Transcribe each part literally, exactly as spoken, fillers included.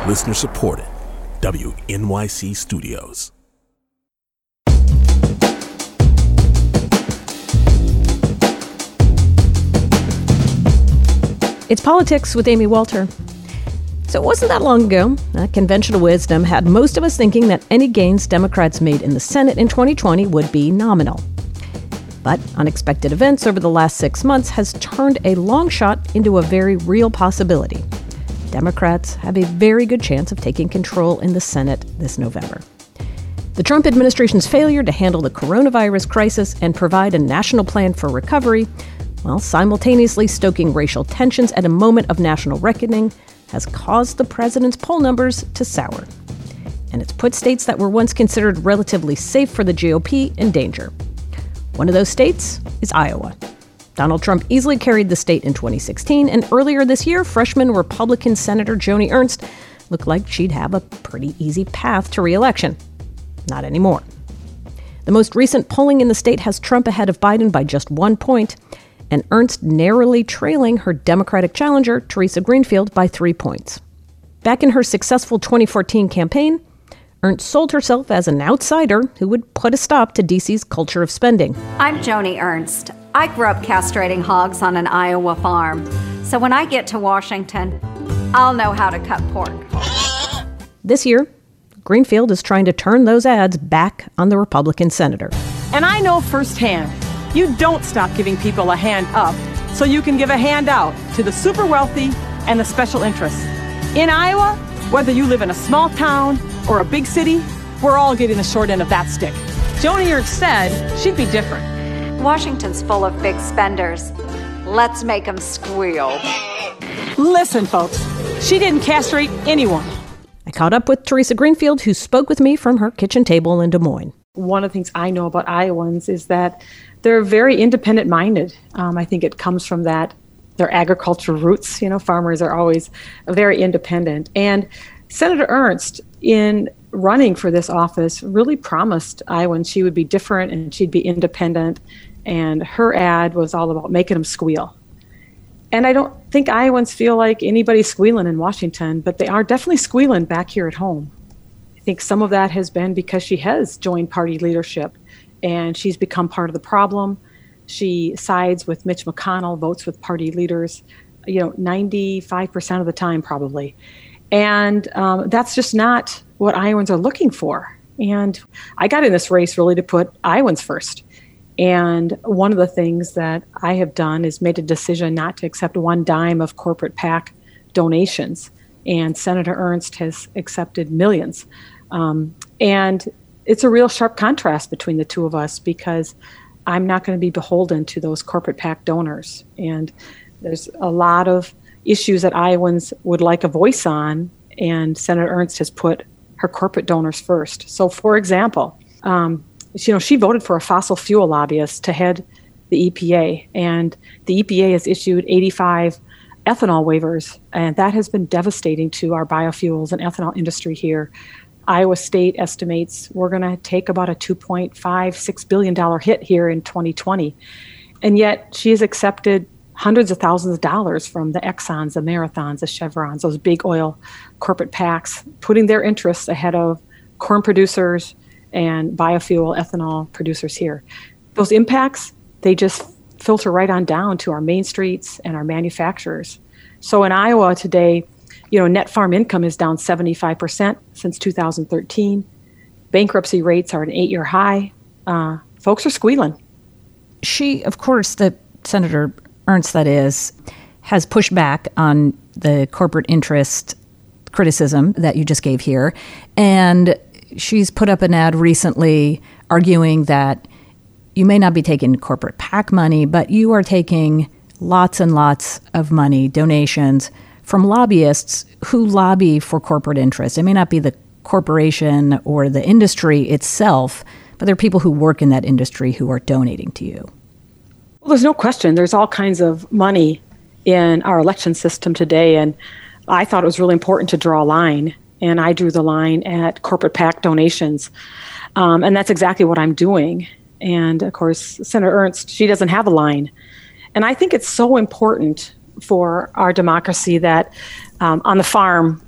Listener supported. W N Y C Studios. It's Politics with Amy Walter. So it wasn't that long ago that conventional wisdom had most of us thinking that any gains Democrats made in the Senate in twenty twenty would be nominal. But unexpected events over the last six months has turned a long shot into a very real possibility. Democrats have a very good chance of taking control in the Senate this November. The Trump administration's failure to handle the coronavirus crisis and provide a national plan for recovery, while simultaneously stoking racial tensions at a moment of national reckoning, has caused the president's poll numbers to sour. And it's put states that were once considered relatively safe for the G O P in danger. One of those states is Iowa. Donald Trump easily carried the state in twenty sixteen, and earlier this year, freshman Republican Senator Joni Ernst looked like she'd have a pretty easy path to re-election. Not anymore. The most recent polling in the state has Trump ahead of Biden by just one point, and Ernst narrowly trailing her Democratic challenger, Theresa Greenfield, by three points. Back in her successful twenty fourteen campaign, Ernst sold herself as an outsider who would put a stop to D C's culture of spending. I'm Joni Ernst. I grew up castrating hogs on an Iowa farm. So when I get to Washington, I'll know how to cut pork. This year, Greenfield is trying to turn those ads back on the Republican senator. And I know firsthand, you don't stop giving people a hand up so you can give a hand out to the super wealthy and the special interests. In Iowa, whether you live in a small town or a big city, we're all getting the short end of that stick. Joni Ernst said she'd be different. Washington's full of big spenders. Let's make them squeal. Listen, folks, she didn't castrate anyone. I caught up with Theresa Greenfield, who spoke with me from her kitchen table in Des Moines. One of the things I know about Iowans is that they're very independent-minded. Um, I think it comes from that, their agricultural roots. You know, farmers are always very independent. And Senator Ernst, in running for this office, really promised Iowans she would be different and she'd be independent. And her ad was all about making them squeal. And I don't think Iowans feel like anybody's squealing in Washington, but they are definitely squealing back here at home. I think some of that has been because she has joined party leadership and she's become part of the problem. She sides with Mitch McConnell, votes with party leaders, you know, ninety-five percent of the time probably. And um, that's just not what Iowans are looking for. And I got in this race really to put Iowans first. And one of the things that I have done is made a decision not to accept one dime of corporate PAC donations. And Senator Ernst has accepted millions. Um, and it's a real sharp contrast between the two of us because I'm not going to be beholden to those corporate PAC donors. And there's a lot of issues that Iowans would like a voice on, and Senator Ernst has put her corporate donors first. So, for example, um, you know, she voted for a fossil fuel lobbyist to head the E P A, and the E P A has issued eighty-five ethanol waivers, and that has been devastating to our biofuels and ethanol industry here. Iowa State estimates we're going to take about a two point five six billion dollars hit here in twenty twenty, and yet she has accepted hundreds of thousands of dollars from the Exxons, the Marathons, the Chevrons, those big oil corporate PACs, putting their interests ahead of corn producers and biofuel ethanol producers here. Those impacts, they just filter right on down to our main streets and our manufacturers. So in Iowa today, you know, net farm income is down seventy-five percent since two thousand thirteen. Bankruptcy rates are at an eight-year high. Uh, folks are squealing. She, of course, the Senator Ernst, that is, has pushed back on the corporate interest criticism that you just gave here. And she's put up an ad recently arguing that you may not be taking corporate PAC money, but you are taking lots and lots of money, donations, from lobbyists who lobby for corporate interests. It may not be the corporation or the industry itself, but there are people who work in that industry who are donating to you. Well, there's no question. There's all kinds of money in our election system today, and I thought it was really important to draw a line, and I drew the line at corporate PAC donations, um, and that's exactly what I'm doing. And, of course, Senator Ernst, she doesn't have a line. And I think it's so important for our democracy that um, on the farm,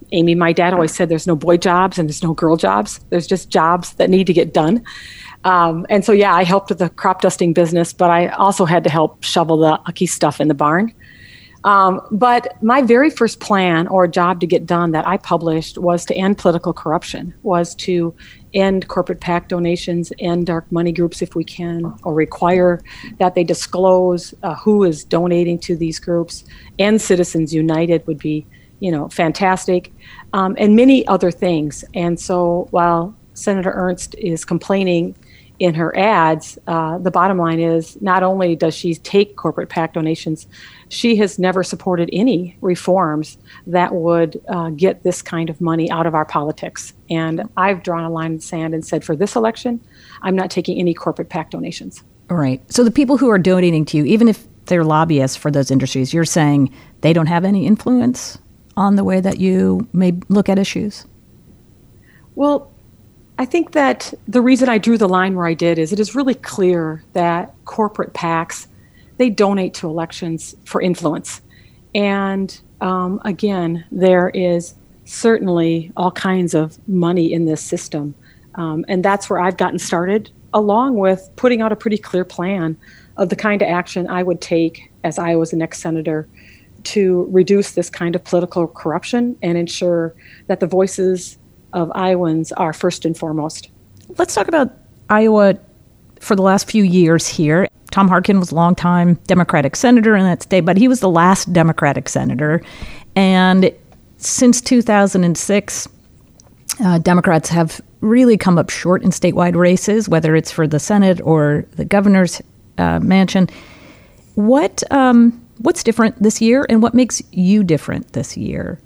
Amy, my dad always said there's no boy jobs and there's no girl jobs. There's just jobs that need to get done. Um, and so, yeah, I helped with the crop dusting business, but I also had to help shovel the ucky stuff in the barn. Um, but my very first plan or job to get done that I published was to end political corruption, was to end corporate PAC donations, end dark money groups if we can, or require that they disclose uh, who is donating to these groups. End Citizens United would be, you know, fantastic, um, and many other things. And so while Senator Ernst is complaining in her ads, uh, the bottom line is not only does she take corporate PAC donations, she has never supported any reforms that would uh, get this kind of money out of our politics. And I've drawn a line in the sand and said, for this election, I'm not taking any corporate PAC donations. All right. So the people who are donating to you, even if they're lobbyists for those industries, you're saying they don't have any influence on the way that you may look at issues? Well, I think that the reason I drew the line where I did is it is really clear that corporate PACs, they donate to elections for influence. And um, again, there is certainly all kinds of money in this system. Um, and that's where I've gotten started, along with putting out a pretty clear plan of the kind of action I would take as Iowa's next senator to reduce this kind of political corruption and ensure that the voices of Iowans are first and foremost. Let's talk about Iowa for the last few years here. Tom Harkin was a longtime Democratic senator in that state, but he was the last Democratic senator. And since two thousand six, uh, Democrats have really come up short in statewide races, whether it's for the Senate or the governor's uh, mansion. What um, what's different this year, and what makes you different this year?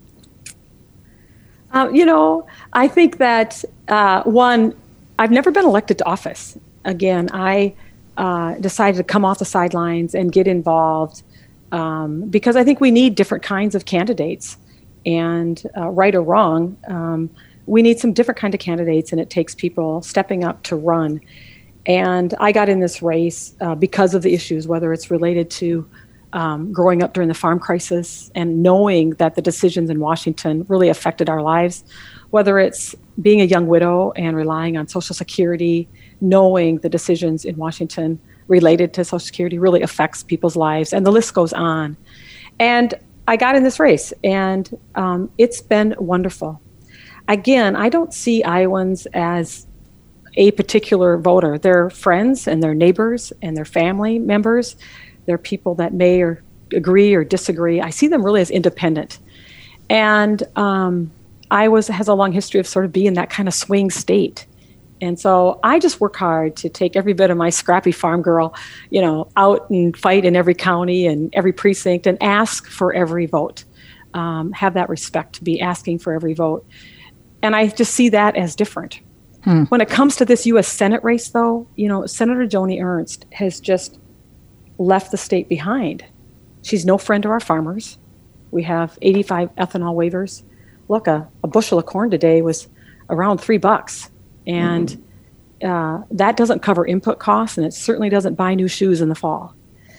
Uh, you know, I think that, uh, one, I've never been elected to office. Again, I uh, decided to come off the sidelines and get involved um, because I think we need different kinds of candidates. And uh, right or wrong, um, we need some different kind of candidates, and it takes people stepping up to run. And I got in this race uh, because of the issues, whether it's related to Um, growing up during the farm crisis and knowing that the decisions in Washington really affected our lives, whether it's being a young widow and relying on Social Security, knowing the decisions in Washington related to Social Security really affects people's lives, and the list goes on. And I got in this race, and um, it's been wonderful. Again, I don't see Iowans as a particular voter. They're friends and their neighbors and their family members. They're people that may or agree or disagree. I see them really as independent. And um, Iowa has a long history of sort of being that kind of swing state. And so I just work hard to take every bit of my scrappy farm girl, you know, out and fight in every county and every precinct and ask for every vote. Um, have that respect to be asking for every vote. And I just see that as different. Hmm. When it comes to this U S Senate race, though, you know, Senator Joni Ernst has just left the state behind. She's no friend to our farmers. We have eighty-five ethanol waivers. Look, a, a bushel of corn today was around three bucks. And mm-hmm. uh, that doesn't cover input costs, and it certainly doesn't buy new shoes in the fall.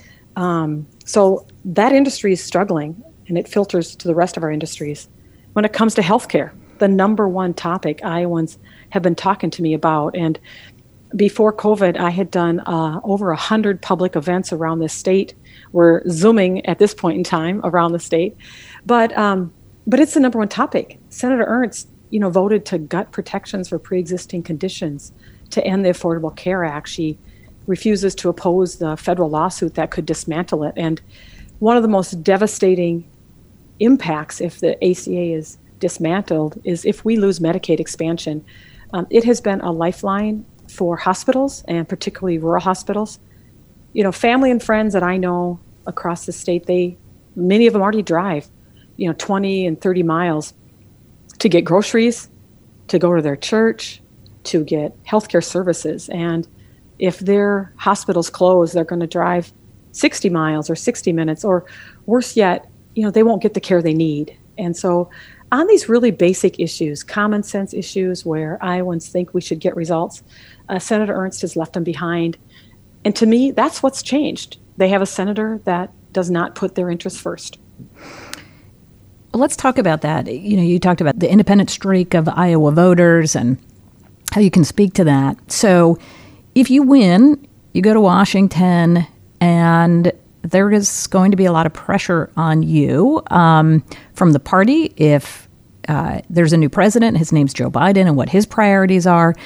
Um, so that industry is struggling, and it filters to the rest of our industries. When it comes to healthcare, the number one topic Iowans have been talking to me about, and before COVID, I had done uh, over one hundred public events around the state. We're Zooming at this point in time around the state. But um, but it's the number one topic. Senator Ernst, you know, voted to gut protections for pre-existing conditions, to end the Affordable Care Act. She refuses to oppose the federal lawsuit that could dismantle it. And one of the most devastating impacts if the A C A is dismantled is if we lose Medicaid expansion. Um, it has been a lifeline for hospitals, and particularly rural hospitals. You know, family and friends that I know across the state, they, many of them already drive, you know, twenty and thirty miles to get groceries, to go to their church, to get healthcare services. And if their hospitals close, they're going to drive sixty miles or sixty minutes, or worse yet, you know, they won't get the care they need. And so on these really basic issues, common sense issues where Iowans think we should get results, uh, Senator Ernst has left them behind. And to me, that's what's changed. They have a senator that does not put their interests first. Well, let's talk about that. You know, you talked about the independent streak of Iowa voters and how you can speak to that. So if you win, you go to Washington, and there is going to be a lot of pressure on you um, from the party if uh, there's a new president, his name's Joe Biden, and what his priorities are.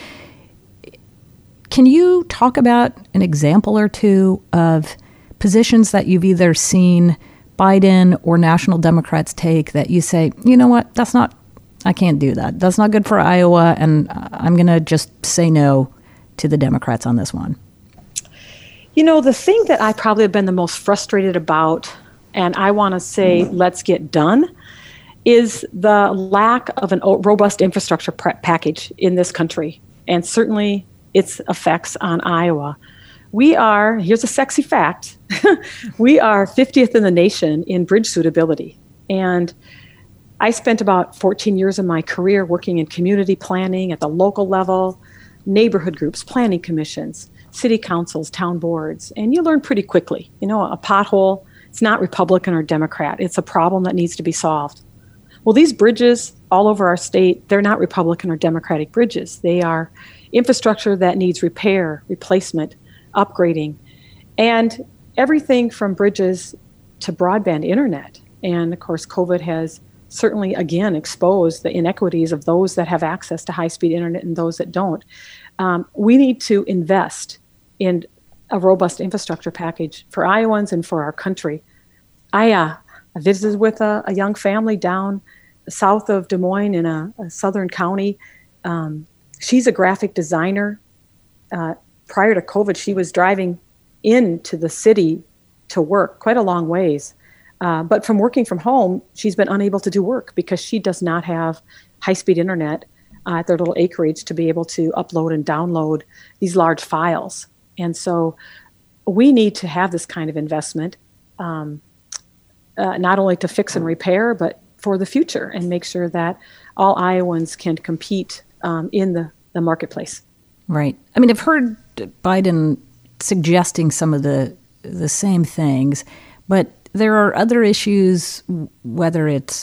Can you talk about an example or two of positions that you've either seen Biden or National Democrats take that you say, you know what, that's not, I can't do that. That's not good for Iowa, and I'm going to just say no to the Democrats on this one? You know, the thing that I probably have been the most frustrated about, and I want to say let's get done, is the lack of a robust infrastructure pre- package in this country, and certainly its effects on Iowa. We are, here's a sexy fact, we are fiftieth in the nation in bridge suitability. And I spent about fourteen years of my career working in community planning at the local level, neighborhood groups, planning commissions, city councils, town boards, and you learn pretty quickly. You know, a pothole, it's not Republican or Democrat. It's a problem that needs to be solved. Well, these bridges all over our state, they're not Republican or Democratic bridges. They are infrastructure that needs repair, replacement, upgrading, and everything from bridges to broadband internet. And of course, COVID has certainly, again, exposed the inequities of those that have access to high-speed internet and those that don't. Um, we need to invest in a robust infrastructure package for Iowans and for our country. I, uh, I visited with a, a young family down south of Des Moines in a, a southern county. Um, she's a graphic designer. Uh, prior to COVID, she was driving into the city to work quite a long ways. Uh, but from working from home, she's been unable to do work because she does not have high-speed internet uh, at their little acreage to be able to upload and download these large files. And so we need to have this kind of investment, um, uh, not only to fix and repair, but for the future, and make sure that all Iowans can compete um, in the, the marketplace. Right. I mean, I've heard Biden suggesting some of the the same things, but there are other issues, whether it's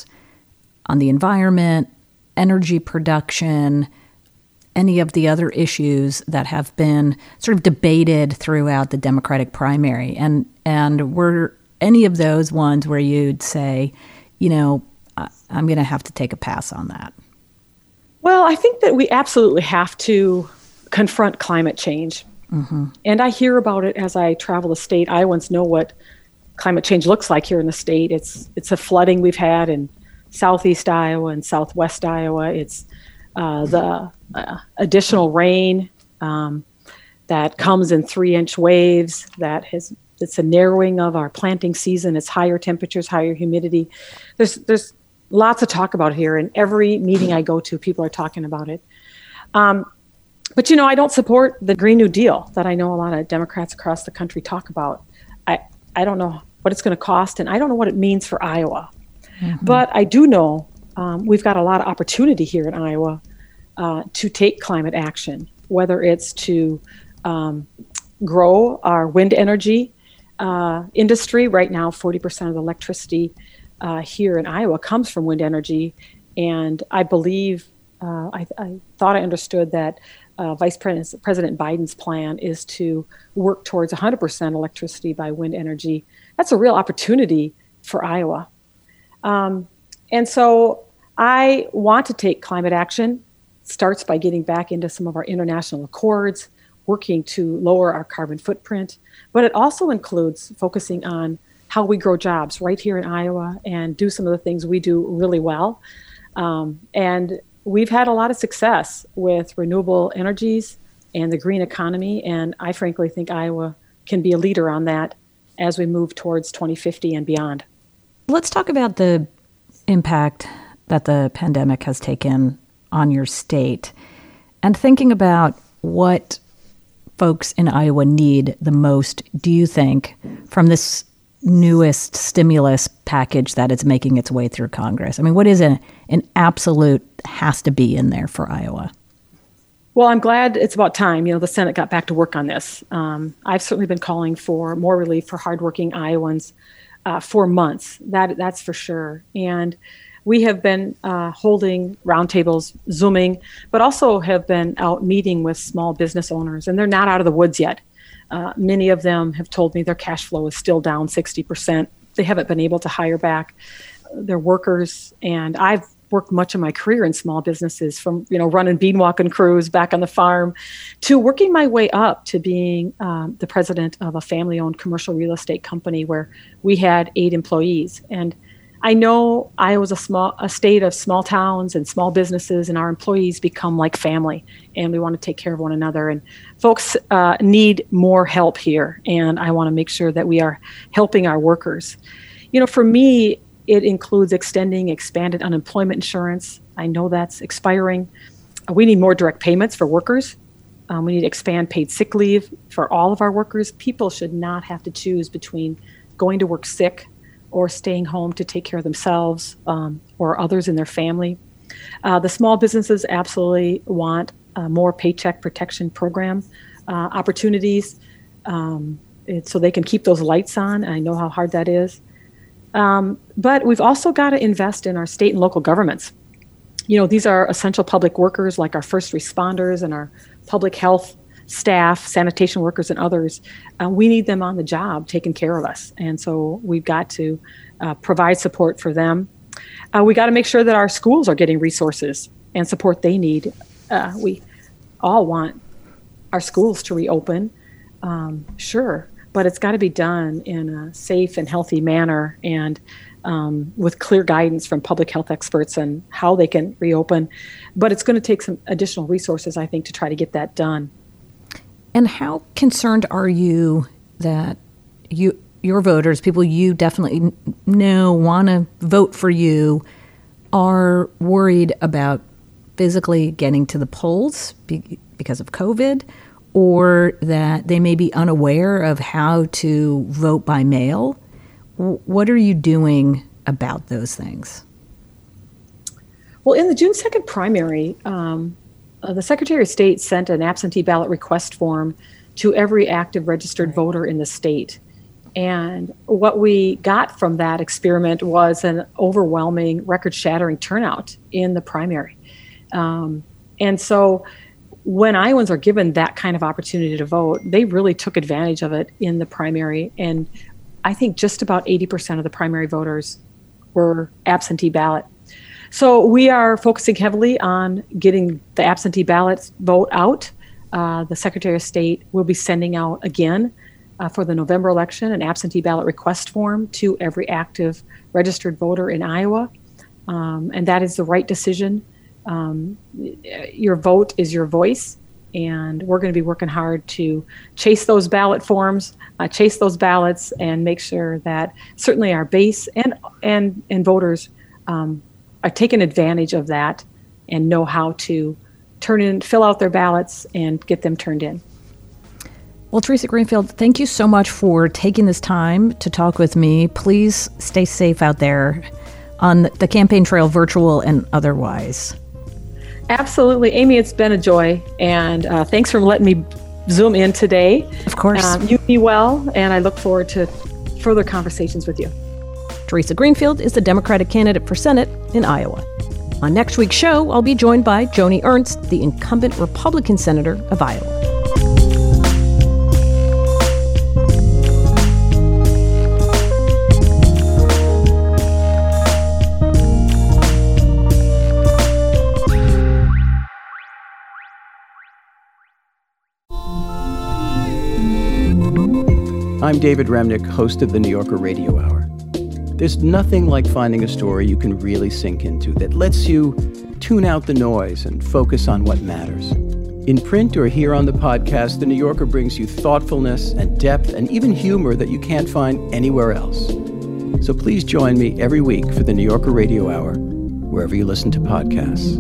on the environment, energy production, any of the other issues that have been sort of debated throughout the Democratic primary. And and were any of those ones where you'd say, you know, I'm going to have to take a pass on that? Well, I think that we absolutely have to confront climate change. Mm-hmm. And I hear about it as I travel the state. Iowans know what climate change looks like here in the state. It's it's a flooding we've had in southeast Iowa and southwest Iowa. It's uh, the uh, additional rain um, that comes in three-inch waves. That has it's a narrowing of our planting season. It's higher temperatures, higher humidity. There's there's lots of talk about here, and every meeting I go to, people are talking about it. Um, but you know, I don't support the Green New Deal that I know a lot of Democrats across the country talk about. I I don't know what it's going to cost, and I don't know what it means for Iowa. Mm-hmm. But I do know um, we've got a lot of opportunity here in Iowa uh, to take climate action, whether it's to um, grow our wind energy uh, industry. Right now, forty percent of the electricity uh, here in Iowa comes from wind energy, and I believe, uh, I, I thought I understood that Uh, Vice President, President Biden's plan is to work towards one hundred percent electricity by wind energy. That's a real opportunity for Iowa. Um, and so I want to take climate action. It starts by getting back into some of our international accords, working to lower our carbon footprint. But it also includes focusing on how we grow jobs right here in Iowa and do some of the things we do really well. Um, and We've had a lot of success with renewable energies and the green economy, and I frankly think Iowa can be a leader on that as we move towards twenty fifty and beyond. Let's talk about the impact that the pandemic has taken on your state, and thinking about what folks in Iowa need the most, do you think, from this newest stimulus package that is making its way through Congress? I mean, what is an, an absolute has to be in there for Iowa? Well, I'm glad it's about time. You know, the Senate got back to work on this. Um, I've certainly been calling for more relief for hardworking Iowans uh, for months. That that's for sure. And we have been uh, holding roundtables, Zooming, but also have been out meeting with small business owners, and they're not out of the woods yet. Uh, many of them have told me their cash flow is still down sixty percent. They haven't been able to hire back their workers, and I've worked much of my career in small businesses, from you know running bean walking crews back on the farm to working my way up to being um, the president of a family-owned commercial real estate company where we had eight employees. And I know Iowa's a small a state of small towns and small businesses, and our employees become like family, and we want to take care of one another. And folks uh, need more help here, and I want to make sure that we are helping our workers. You know, for me, it includes extending expanded unemployment insurance. I know that's expiring. Uh, we need more direct payments for workers. Um, we need to expand paid sick leave for all of our workers. People should not have to choose between going to work sick or staying home to take care of themselves um, or others in their family. Uh, the small businesses absolutely want uh, more paycheck protection program uh, opportunities um, it, so they can keep those lights on. I know how hard that is. Um, but we've also got to invest in our state and local governments. You know, these are essential public workers like our first responders and our public health staff, sanitation workers, and others. Uh, we need them on the job taking care of us. And so we've got to uh, provide support for them. Uh, we got to make sure that our schools are getting resources and support they need. Uh, we all want our schools to reopen, um, sure. But it's got to be done in a safe and healthy manner and um, with clear guidance from public health experts on how they can reopen. But it's going to take some additional resources, I think, to try to get that done. And how concerned are you that you, your voters, people you definitely know want to vote for you, are worried about physically getting to the polls be, because of COVID? Or that they may be unaware of how to vote by mail? What are you doing about those things? Well, in the June second primary, um, uh, the Secretary of State sent an absentee ballot request form to every active registered voter in the state. And what we got from that experiment was an overwhelming, record-shattering turnout in the primary. Um, and so when Iowans are given that kind of opportunity to vote, they really took advantage of it in the primary. And I think just about eighty percent of the primary voters were absentee ballot. So we are focusing heavily on getting the absentee ballot vote out. Uh, the Secretary of State will be sending out again uh, for the November election an absentee ballot request form to every active registered voter in Iowa. Um, and that is the right decision. Um, your vote is your voice, and we're going to be working hard to chase those ballot forms, uh, chase those ballots, and make sure that certainly our base and and and voters um, are taking advantage of that and know how to turn in, fill out their ballots, and get them turned in. Well, Teresa Greenfield, thank you so much for taking this time to talk with me. Please stay safe out there on the campaign trail, virtual and otherwise. Absolutely. Amy, it's been a joy, and uh, thanks for letting me Zoom in today. Of course. Um, you be well, and I look forward to further conversations with you. Teresa Greenfield is the Democratic candidate for Senate in Iowa. On next week's show, I'll be joined by Joni Ernst, the incumbent Republican senator of Iowa. I'm David Remnick, host of the New Yorker Radio Hour. There's nothing like finding a story you can really sink into that lets you tune out the noise and focus on what matters. In print or here on the podcast, The New Yorker brings you thoughtfulness and depth and even humor that you can't find anywhere else. So please join me every week for the New Yorker Radio Hour, wherever you listen to podcasts.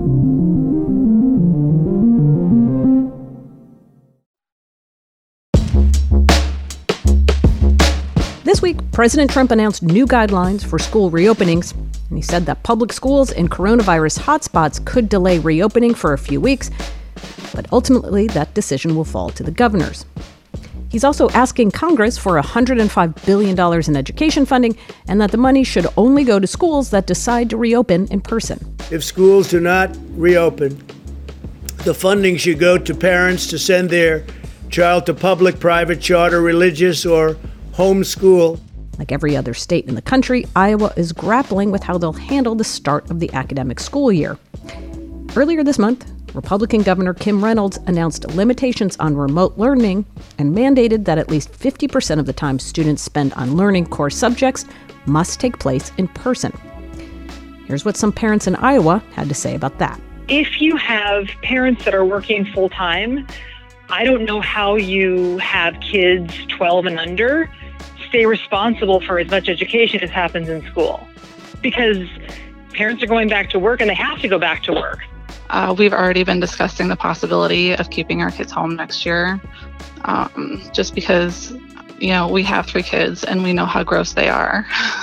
This week, President Trump announced new guidelines for school reopenings, and he said that public schools in coronavirus hotspots could delay reopening for a few weeks, but ultimately that decision will fall to the governors. He's also asking Congress for one hundred five billion dollars in education funding and that the money should only go to schools that decide to reopen in person. If schools do not reopen, the funding should go to parents to send their child to public, private, charter, religious, or homeschool. Like every other state in the country, Iowa is grappling with how they'll handle the start of the academic school year. Earlier this month, Republican Governor Kim Reynolds announced limitations on remote learning and mandated that at least fifty percent of the time students spend on learning core subjects must take place in person. Here's what some parents in Iowa had to say about that. If you have parents that are working full-time, I don't know how you have kids twelve and under stay responsible for as much education as happens in school, because parents are going back to work and they have to go back to work. Uh, we've already been discussing the possibility of keeping our kids home next year, um, just because, you know, we have three kids and we know how gross they are.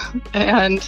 and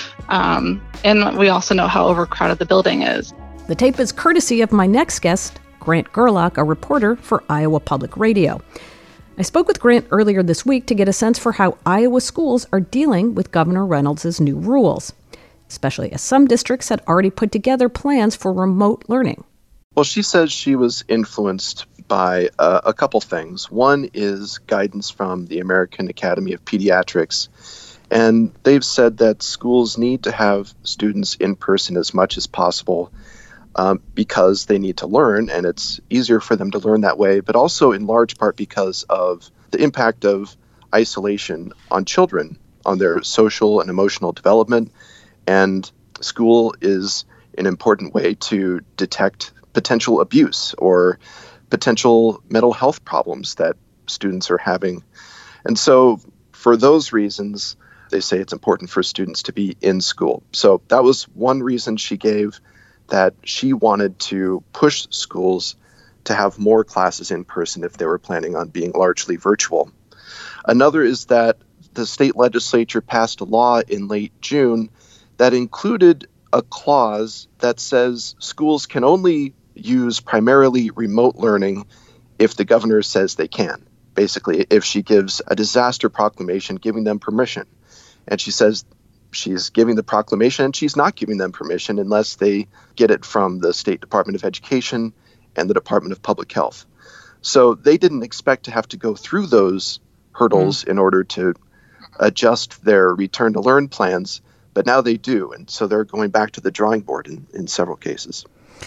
um, and we also know how overcrowded the building is. The tape is courtesy of my next guest, Grant Gerlach, a reporter for Iowa Public Radio. I spoke with Grant earlier this week to get a sense for how Iowa schools are dealing with Governor Reynolds' new rules, especially as some districts had already put together plans for remote learning. Well, she says she was influenced by uh, a couple things. One is guidance from the American Academy of Pediatrics, and they've said that schools need to have students in person as much as possible um, because they need to learn, and it's easier for them to learn that way, but also in large part because of the impact of isolation on children, on their social and emotional development. And school is an important way to detect potential abuse or potential mental health problems that students are having. And so for those reasons, they say it's important for students to be in school. So that was one reason she gave, that she wanted to push schools to have more classes in person if they were planning on being largely virtual. Another is that the state legislature passed a law in late June that included a clause that says schools can only use primarily remote learning if the governor says they can. Basically, if she gives a disaster proclamation giving them permission. And she says she's giving the proclamation and she's not giving them permission unless they get it from the State Department of Education and the Department of Public Health. So they didn't expect to have to go through those hurdles mm-hmm. in order to adjust their return to learn plans. But now they do, and so they're going back to the drawing board in, in several cases.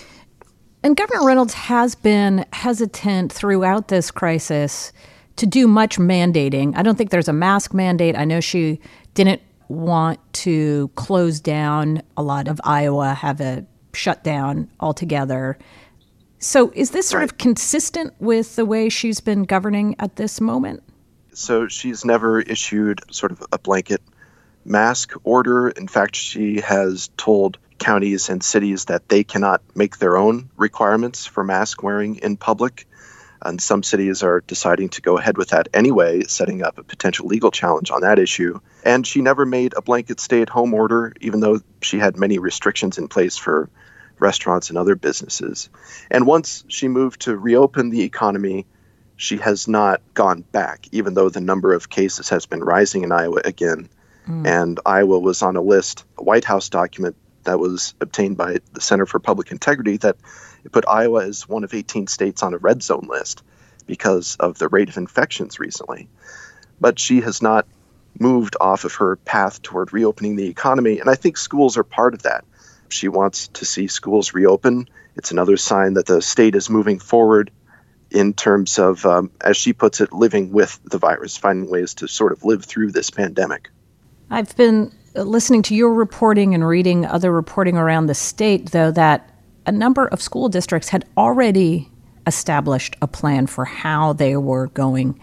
And Governor Reynolds has been hesitant throughout this crisis to do much mandating. I don't think there's a mask mandate. I know she didn't want to close down a lot of Iowa, have a shutdown altogether. So is this sort right. of consistent with the way she's been governing at this moment? So she's never issued sort of a blanket mask order. In fact, she has told counties and cities that they cannot make their own requirements for mask wearing in public. And some cities are deciding to go ahead with that anyway, setting up a potential legal challenge on that issue. And she never made a blanket stay-at-home order, even though she had many restrictions in place for restaurants and other businesses. And once she moved to reopen the economy, she has not gone back, even though the number of cases has been rising in Iowa again. Mm. And Iowa was on a list, a White House document that was obtained by the Center for Public Integrity, that it put Iowa as one of eighteen states on a red zone list because of the rate of infections recently. But she has not moved off of her path toward reopening the economy, and I think schools are part of that. She wants to see schools reopen. It's another sign that the state is moving forward in terms of, um, as she puts it, living with the virus, finding ways to sort of live through this pandemic. I've been listening to your reporting and reading other reporting around the state, though, that a number of school districts had already established a plan for how they were going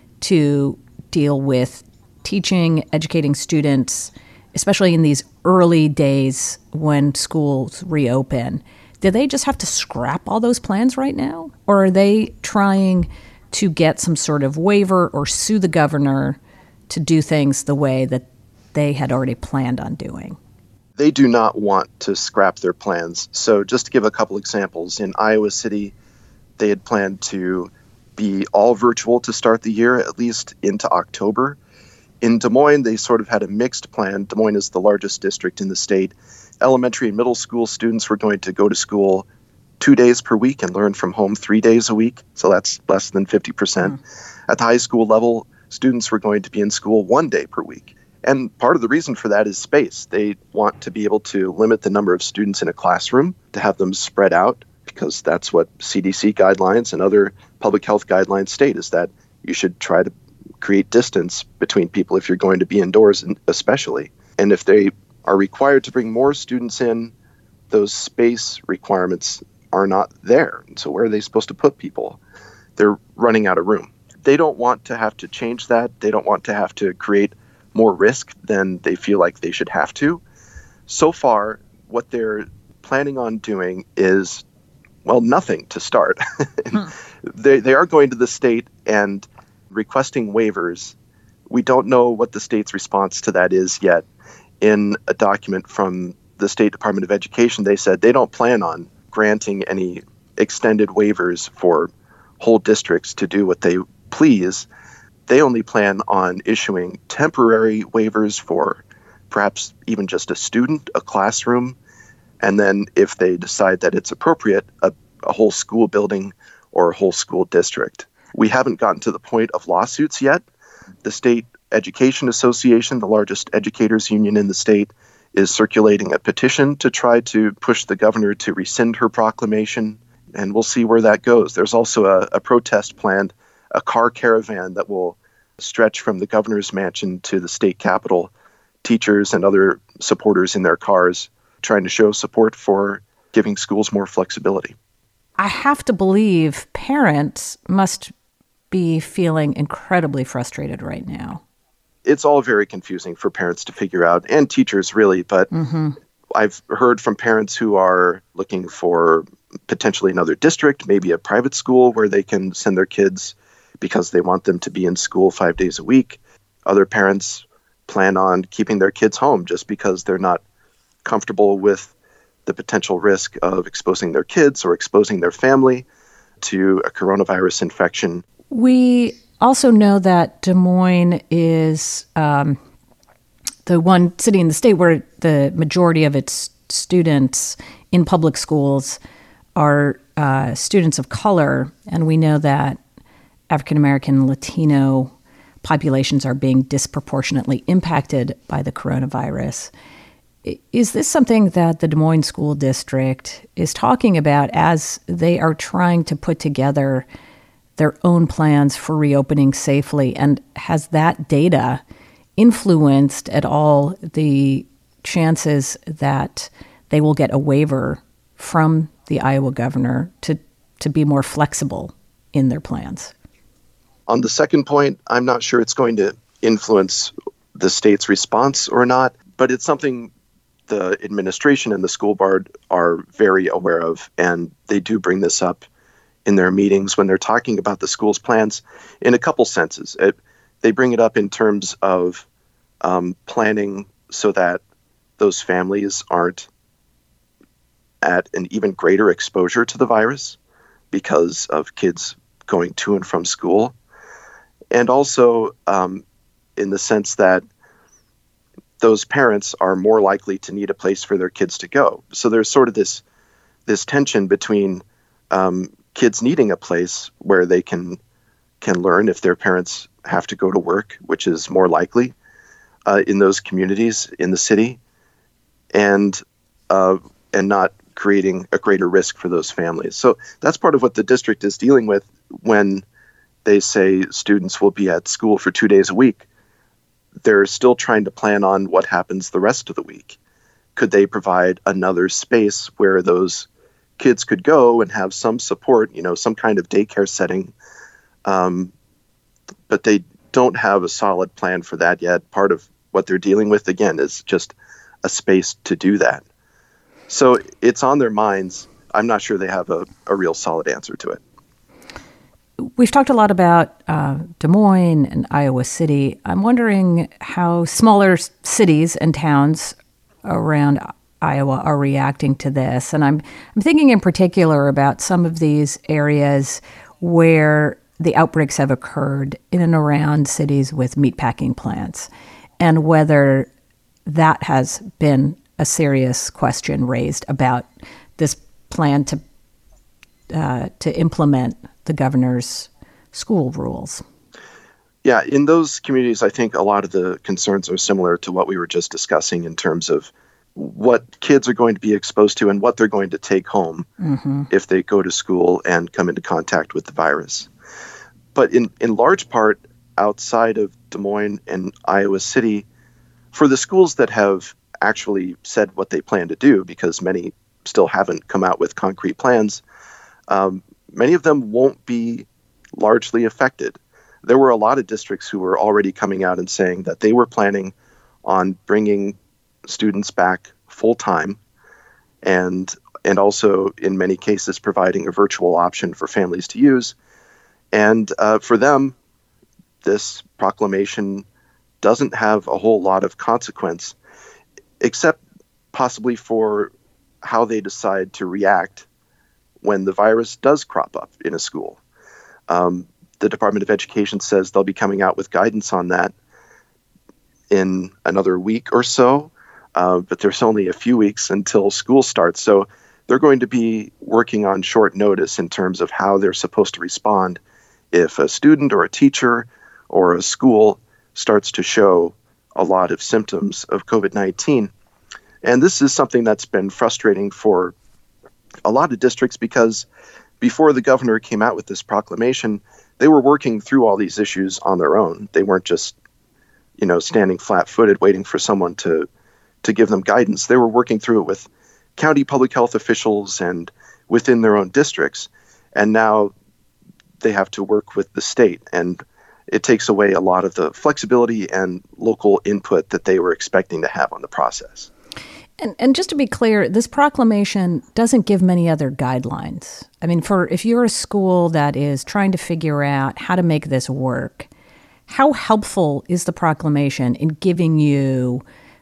to deal with teaching, educating students, especially in these early days when schools reopen. Do they just have to scrap all those plans right now? Or are they trying to get some sort of waiver or sue the governor to do things the way that they had already planned on doing? They do not want to scrap their plans. So just to give a couple examples, in Iowa City, they had planned to be all virtual to start the year, at least into October. In Des Moines, they sort of had a mixed plan. Des Moines is the largest district in the state. Elementary and middle school students were going to go to school two days per week and learn from home three days a week. So that's less than fifty percent. Mm. At the high school level, students were going to be in school one day per week. And part of the reason for that is space. They want to be able to limit the number of students in a classroom, to have them spread out, because that's what C D C guidelines and other public health guidelines state, is that you should try to create distance between people if you're going to be indoors, especially. And if they are required to bring more students in, those space requirements are not there. So where are they supposed to put people? They're running out of room. They don't want to have to change that. They don't want to have to create more risk than they feel like they should have to. So far, what they're planning on doing is, well, nothing to start. hmm. They they are going to the state and requesting waivers. We don't know what the state's response to that is yet. In a document from the State Department of Education, they said they don't plan on granting any extended waivers for whole districts to do what they please. They only plan on issuing temporary waivers for perhaps even just a student, a classroom, and then if they decide that it's appropriate, a, a whole school building or a whole school district. We haven't gotten to the point of lawsuits yet. The State Education Association, the largest educators union in the state, is circulating a petition to try to push the governor to rescind her proclamation, and we'll see where that goes. There's also a, a protest planned, a car caravan that will stretch from the governor's mansion to the state capitol, teachers and other supporters in their cars trying to show support for giving schools more flexibility. I have to believe parents must be feeling incredibly frustrated right now. It's all very confusing for parents to figure out, and teachers really, but mm-hmm. I've heard from parents who are looking for potentially another district, maybe a private school where they can send their kids because they want them to be in school five days a week. Other parents plan on keeping their kids home just because they're not comfortable with the potential risk of exposing their kids or exposing their family to a coronavirus infection. We also know that Des Moines is um, the one city in the state where the majority of its students in public schools are uh, students of color, and we know that African American, Latino populations are being disproportionately impacted by the coronavirus. Is this something that the Des Moines School District is talking about as they are trying to put together their own plans for reopening safely? And has that data influenced at all the chances that they will get a waiver from the Iowa governor to, to be more flexible in their plans? On the second point, I'm not sure it's going to influence the state's response or not, but it's something the administration and the school board are very aware of, and they do bring this up in their meetings when they're talking about the school's plans in a couple senses. It, they bring it up in terms of um, planning so that those families aren't at an even greater exposure to the virus because of kids going to and from school. And also um, in the sense that those parents are more likely to need a place for their kids to go. So there's sort of this this tension between um, kids needing a place where they can can learn if their parents have to go to work, which is more likely uh, in those communities in the city, and uh, and not creating a greater risk for those families. So that's part of what the district is dealing with when they say students will be at school for two days a week. They're still trying to plan on what happens the rest of the week. Could they provide another space where those kids could go and have some support, you know, some kind of daycare setting? Um, but they don't have a solid plan for that yet. Part of what they're dealing with, again, is just a space to do that. So it's on their minds. I'm not sure they have a, a real solid answer to it. We've talked a lot about uh, Des Moines and Iowa City. I'm wondering how smaller cities and towns around Iowa are reacting to this. And I'm I'm thinking in particular about some of these areas where the outbreaks have occurred in and around cities with meatpacking plants, and whether that has been a serious question raised about this plan to uh, to implement the governor's school rules. Yeah, in those communities, I think a lot of the concerns are similar to what we were just discussing in terms of what kids are going to be exposed to and what they're going to take home mm-hmm. if they go to school and come into contact with the virus. But in, in large part, outside of Des Moines and Iowa City, for the schools that have actually said what they plan to do, because many still haven't come out with concrete plans, um, many of them won't be largely affected. There were a lot of districts who were already coming out and saying that they were planning on bringing students back full-time and and also in many cases providing a virtual option for families to use. And uh, for them, this proclamation doesn't have a whole lot of consequence, except possibly for how they decide to react when the virus does crop up in a school. Um, the Department of Education says they'll be coming out with guidance on that in another week or so. Uh, but there's only a few weeks until school starts. So they're going to be working on short notice in terms of how they're supposed to respond if a student or a teacher or a school starts to show a lot of symptoms of covid nineteen. And this is something that's been frustrating for a lot of districts because before the governor came out with this proclamation, they were working through all these issues on their own. They weren't just, you know, standing flat-footed waiting for someone to to give them guidance. They were working through it with county public health officials and within their own districts. And now they have to work with the state. And it takes away a lot of the flexibility and local input that they were expecting to have on the process. And, and just to be clear, this proclamation doesn't give many other guidelines. I mean, for if you're a school that is trying to figure out how to make this work, how helpful is the proclamation in giving you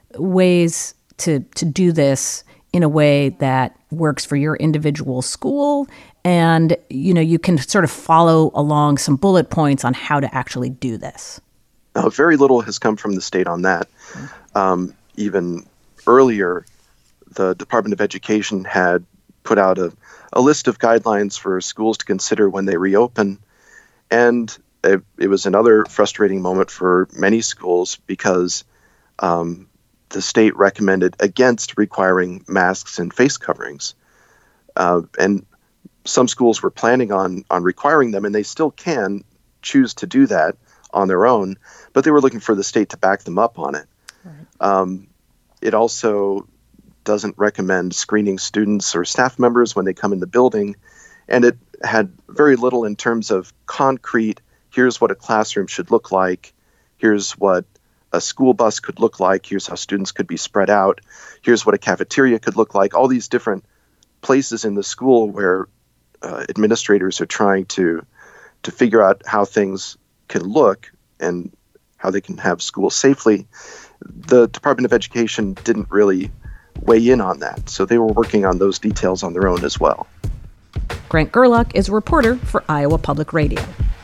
ways to to do this in a way that works for your individual school, and you know you can sort of follow along some bullet points on how to actually do this? Uh, very little has come from the state on that. Um, even earlier, the Department of Education had put out a, a list of guidelines for schools to consider when they reopen, and it, it was another frustrating moment for many schools because um, the state recommended against requiring masks and face coverings. Uh, and some schools were planning on on requiring them, and they still can choose to do that on their own, but they were looking for the state to back them up on it. Right. Um, it also doesn't recommend screening students or staff members when they come in the building, and it had very little in terms of concrete, here's what a classroom should look like, here's what a school bus could look like, here's how students could be spread out, here's what a cafeteria could look like, all these different places in the school where uh, administrators are trying to to figure out how things can look and how they can have school safely. The Department of Education didn't really weigh in on that, so they were working on those details on their own as well. Grant Gerlach is a reporter for Iowa Public Radio.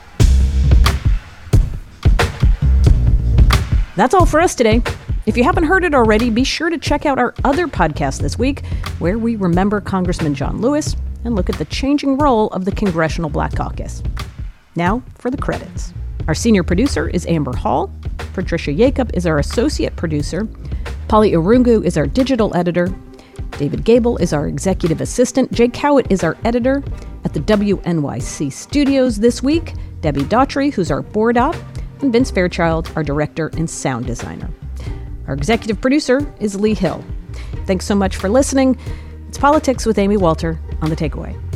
That's all for us today. If you haven't heard it already, be sure to check out our other podcast this week, where we remember Congressman John Lewis and look at the changing role of the Congressional Black Caucus. Now for the credits. Our senior producer is Amber Hall. Patricia Jacob is our associate producer. Polly Irungu is our digital editor. David Gable is our executive assistant. Jake Howitt is our editor. At the W N Y C studios this week, Debbie Daughtry, who's our board op, and Vince Fairchild, our director and sound designer. Our executive producer is Lee Hill. Thanks so much for listening. It's Politics with Amy Walter on The Takeaway.